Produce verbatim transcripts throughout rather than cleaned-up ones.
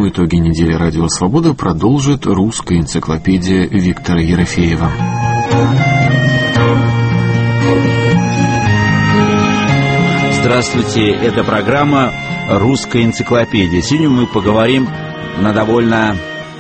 Программу «Итоги недели Радио Свобода» продолжит русская энциклопедия Виктора Ерофеева. Здравствуйте, это программа «Русская энциклопедия». Сегодня мы поговорим на довольно,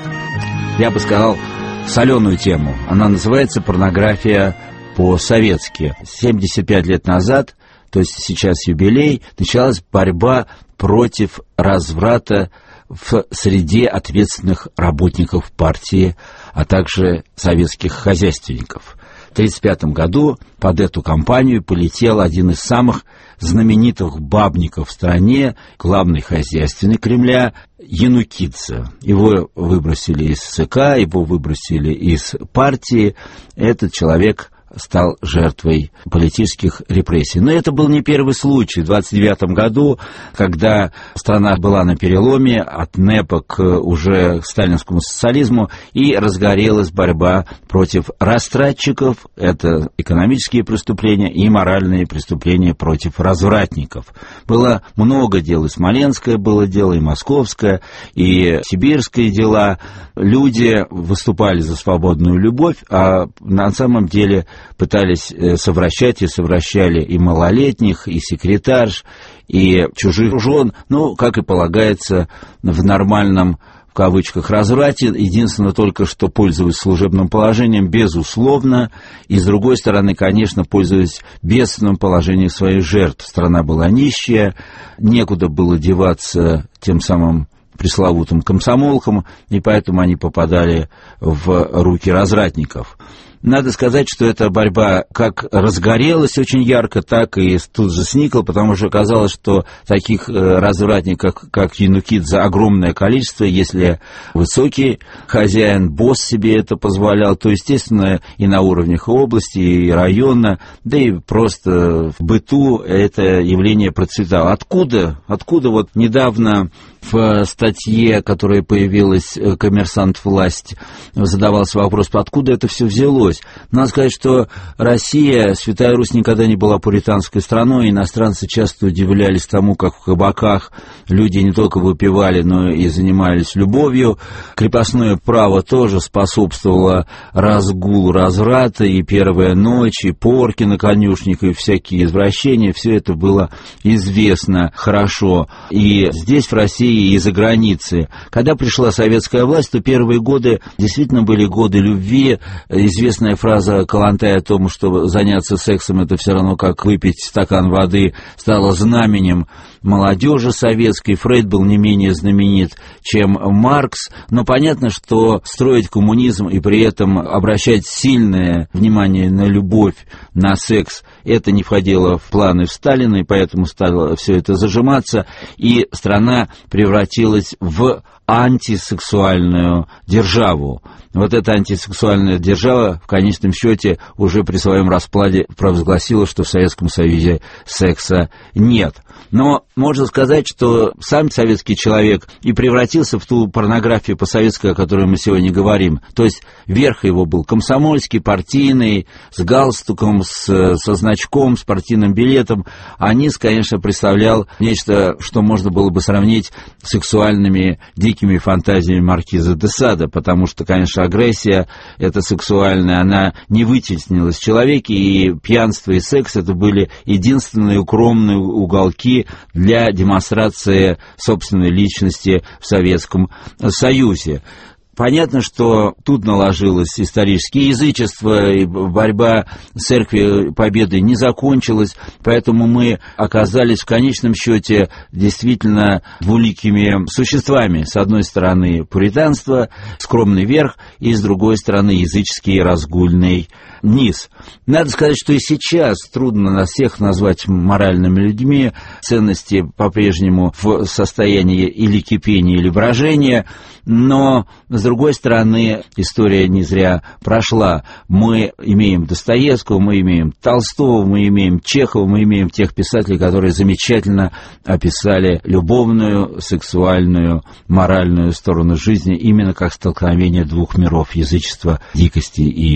я бы сказал, соленую тему. Она называется «Порнография по-советски». семьдесят пять лет назад, то есть сейчас юбилей, началась борьба против разврата в среде ответственных работников партии, а также советских хозяйственников. В тысяча девятьсот тридцать пятом году под эту кампанию полетел один из самых знаменитых бабников в стране, главный хозяйственник Кремля, Янукидзе. Его выбросили из ЦК, его выбросили из партии. Этот человек стал жертвой политических репрессий. Но это был не первый случай. В двадцать девятом году, когда страна была на переломе от НЭПа к уже сталинскому социализму, и разгорелась борьба против растратчиков, это экономические преступления, и моральные преступления против развратников. Было много дел, и Смоленское было дело, и Московское, и Сибирское дела. Люди выступали за свободную любовь, а на самом деле пытались совращать и совращали и малолетних, и секретарш, и чужих жен, ну, как и полагается в нормальном, в кавычках, разврате. Единственное только, что пользуясь служебным положением, безусловно, и с другой стороны, конечно, пользуясь бедственным положением своих жертв. Страна была нищая, некуда было деваться тем самым пресловутым комсомолкам, и поэтому они попадали в руки развратников. Надо сказать, что эта борьба как разгорелась очень ярко, так и тут же сникла, потому что оказалось, что таких развратников, как Янукидзе, огромное количество. Если высокий хозяин, босс себе это позволял, то, естественно, и на уровнях области, и района, да и просто в быту это явление процветало. Откуда? Откуда вот недавно в статье, которая появилась «Коммерсант. Власть», задавался вопрос, откуда это все взялось. Надо сказать, что Россия, Святая Русь, никогда не была пуританской страной, иностранцы часто удивлялись тому, как в кабаках люди не только выпивали, но и занимались любовью. Крепостное право тоже способствовало разгулу разврата, и первая ночь, и порки на конюшнях, и всякие извращения, все это было известно хорошо. И здесь, в России, и за границей. Когда пришла советская власть, то первые годы действительно были годы любви. Известная фраза Калантай о том, что заняться сексом — это все равно как выпить стакан воды, стала знаменем молодежи советской. Фрейд был не менее знаменит, чем Маркс. Но понятно, что строить коммунизм и при этом обращать сильное внимание на любовь, на секс, это не входило в планы в Сталина, и поэтому стало все это зажиматься, и страна превратилась в антисексуальную державу. Вот эта антисексуальная держава в конечном счете уже при своем распладе провозгласила, что в Советском Союзе секса нет. Но можно сказать, что сам советский человек и превратился в ту порнографию по-советской, о которой мы сегодня говорим. То есть верх его был комсомольский, партийный, с галстуком, с, со значком, с партийным билетом. А низ, конечно, представлял нечто, что можно было бы сравнить с сексуальными дикими фантазиями маркиза де Сада, потому что, конечно, агрессия эта сексуальная, она не вытеснилась в человеке, и пьянство и секс — это были единственные укромные уголки для демонстрации собственной личности в Советском Союзе. Понятно, что тут наложилось историческое язычество, и борьба Церкви Победы не закончилась, поэтому мы оказались в конечном счете действительно двуликими существами. С одной стороны пуританство, скромный верх, и с другой стороны языческий разгульный низ. Надо сказать, что и сейчас трудно нас всех назвать моральными людьми, ценности по-прежнему в состоянии или кипения, или брожения, но, с другой стороны, история не зря прошла. Мы имеем Достоевского, мы имеем Толстого, мы имеем Чехова, мы имеем тех писателей, которые замечательно описали любовную, сексуальную, моральную сторону жизни именно как столкновение двух миров — язычества, дикости и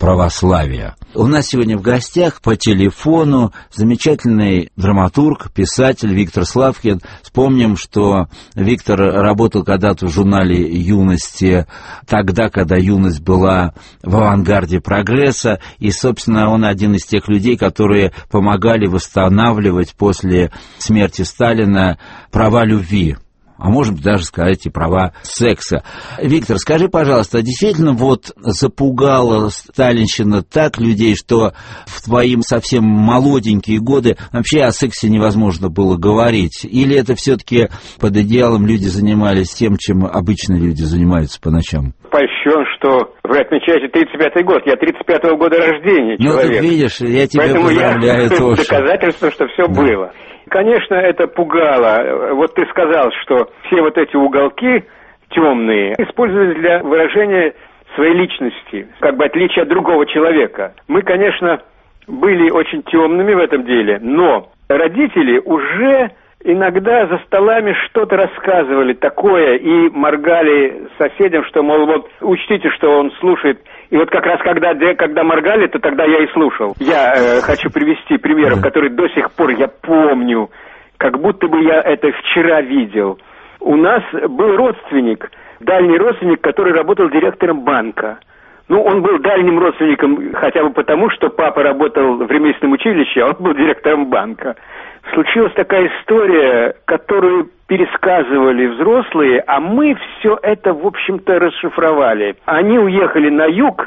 православия. У нас сегодня в гостях по телефону замечательный драматург, писатель Виктор Славкин. Вспомним, что Виктор работал когда-то в журнале «Юности», тогда, когда «Юность» была в авангарде прогресса, и, собственно, он один из тех людей, которые помогали восстанавливать после смерти Сталина права любви. А может даже сказать и права секса. Виктор, скажи, пожалуйста, а действительно вот запугала сталинщина так людей, что в твои совсем молоденькие годы вообще о сексе невозможно было говорить? Или это все-таки под идеалом люди занимались тем, чем обычно люди занимаются по ночам? Польщен, что вы отмечаете тридцать пятый год. Я тридцать пятого года рождения человек. Ну, ты видишь, я тебя Поэтому поздравляю я тоже. Доказательство, что все да. было. Конечно, это пугало. Вот ты сказал, что все вот эти уголки темные использовались для выражения своей личности, как бы отличия от другого человека. Мы, конечно, были очень темными в этом деле, но родители уже иногда за столами что-то рассказывали такое и моргали соседям, что, мол, вот учтите, что он слушает. И вот как раз когда, когда моргали, то тогда я и слушал. Я э, хочу привести примеры, да. которые до сих пор я помню, как будто бы я это вчера видел. У нас был родственник, дальний родственник, который работал директором банка. Ну, он был дальним родственником хотя бы потому, что папа работал в ремесленном училище, а он был директором банка. Случилась такая история, которую пересказывали взрослые, а мы все это, в общем-то, расшифровали. Они уехали на юг,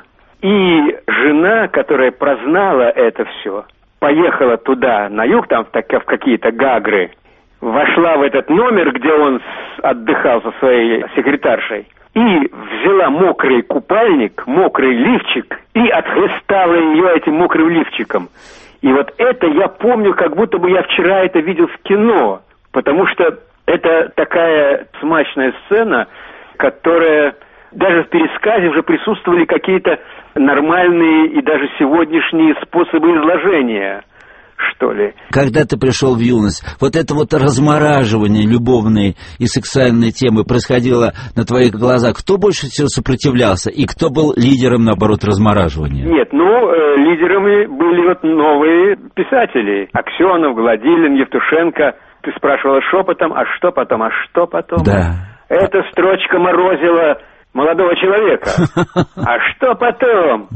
и жена, которая прознала это все, поехала туда, на юг, там в, в какие-то Гагры, вошла в этот номер, где он отдыхал со своей секретаршей, и взяла мокрый купальник, мокрый лифчик, и отхлестала ее этим мокрым лифчиком. И вот это я помню, как будто бы я вчера это видел в кино, потому что это такая смачная сцена, которая даже в пересказе уже присутствовали какие-то нормальные и даже сегодняшние способы изложения, что ли. Когда ты пришел в юность, вот это вот размораживание любовной и сексуальной темы происходило на твоих глазах. Кто больше всего сопротивлялся и кто был лидером, наоборот, размораживания? Нет, ну, э, лидерами были вот новые писатели. Аксенов, Гладилин, Евтушенко. Ты спрашивала шепотом, а что потом, а что потом? Да. Эта строчка морозила молодого человека. А что потом?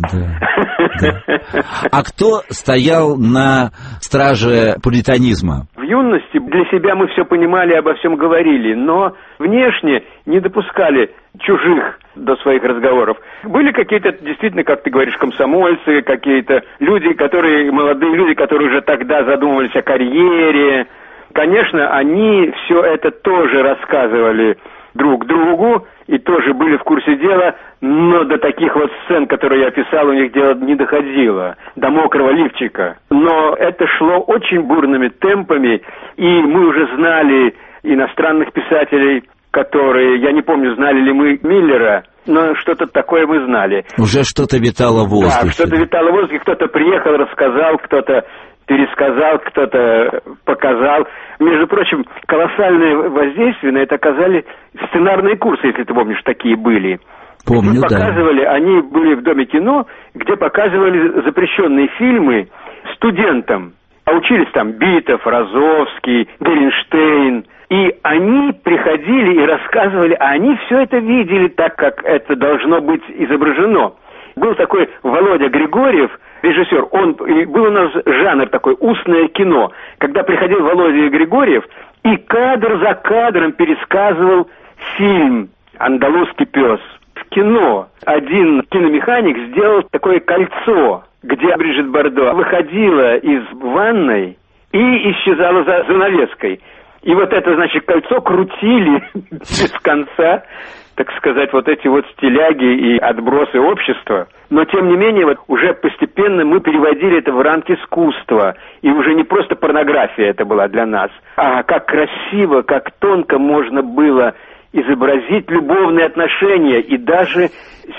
А кто стоял на страже пуританизма? В юности для себя мы все понимали, обо всем говорили, но внешне не допускали чужих до своих разговоров. Были какие-то, действительно, как ты говоришь, комсомольцы, какие-то люди, которые, молодые люди, которые уже тогда задумывались о карьере. Конечно, они все это тоже рассказывали друг другу и тоже были в курсе дела, но до таких вот сцен, которые я описал, у них дело не доходило, до мокрого лифчика. Но это шло очень бурными темпами, и мы уже знали иностранных писателей, которые, я не помню, знали ли мы Миллера, но что-то такое мы знали. Уже что-то витало в воздухе. Да, что-то витало в воздухе, кто-то приехал, рассказал, кто-то пересказал, кто-то показал. Между прочим, колоссальное воздействие на это оказали сценарные курсы, если ты помнишь, такие были. Помню, да. Показывали, они были в Доме кино, где показывали запрещенные фильмы студентам. А учились там Битов, Розовский, Беренштейн. И они приходили и рассказывали, а они все это видели так, как это должно быть изображено. Был такой Володя Григорьев, режиссер, он, был у нас жанр такой, устное кино, когда приходил Володя Григорьев и кадр за кадром пересказывал фильм «Андалузский пес» в кино. Один киномеханик сделал такое кольцо, где Бриджит Бардо выходила из ванной и исчезала за занавеской. И вот это, значит, кольцо крутили без конца, так сказать, вот эти вот стиляги и отбросы общества. Но, тем не менее, вот уже постепенно мы переводили это в рамки искусства. И уже не просто порнография это была для нас, а как красиво, как тонко можно было изобразить любовные отношения, и даже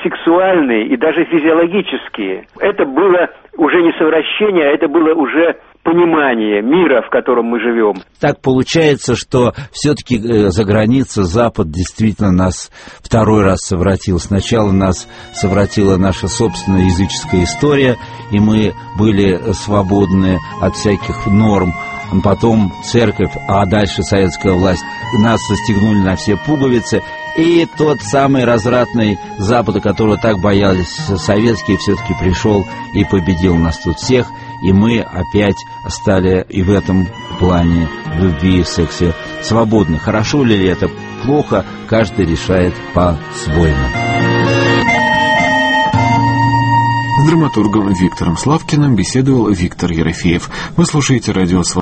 сексуальные, и даже физиологические. Это было уже не совращение, а это было уже понимание мира, в котором мы живем. Так получается, что все-таки э, за граница, Запад действительно нас второй раз совратил. Сначала нас совратила наша собственная языческая история, и мы были свободны от всяких норм. Потом церковь, а дальше советская власть нас застегнули на все пуговицы. И тот самый развратный Запад, которого так боялись советские, все-таки пришел и победил нас тут всех. И мы опять стали и в этом плане, в любви и в сексе свободны. Хорошо ли это, плохо, каждый решает по-своему. С драматургом Виктором Славкиным беседовал Виктор Ерофеев. Вы слушаете радио «Свобода».